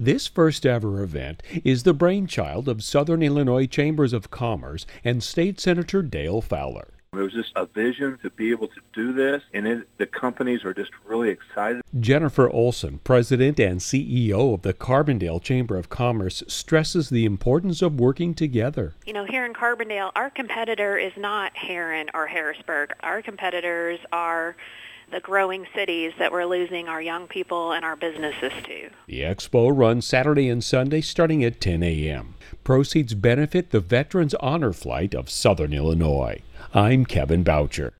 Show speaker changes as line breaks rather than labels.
This first ever event is the brainchild of Southern Illinois Chambers of Commerce and State Senator Dale Fowler.
It was just a vision to be able to do this, and the companies are just really excited.
Jennifer Olson, President and CEO of the Carbondale Chamber of Commerce, stresses the importance of working together.
Here in Carbondale, our competitor is not Heron or Harrisburg. Our competitors are the growing cities that we're losing our young people and our businesses to.
The expo runs Saturday and Sunday starting at 10 a.m. Proceeds benefit the Veterans Honor Flight of Southern Illinois. I'm Kevin Boucher.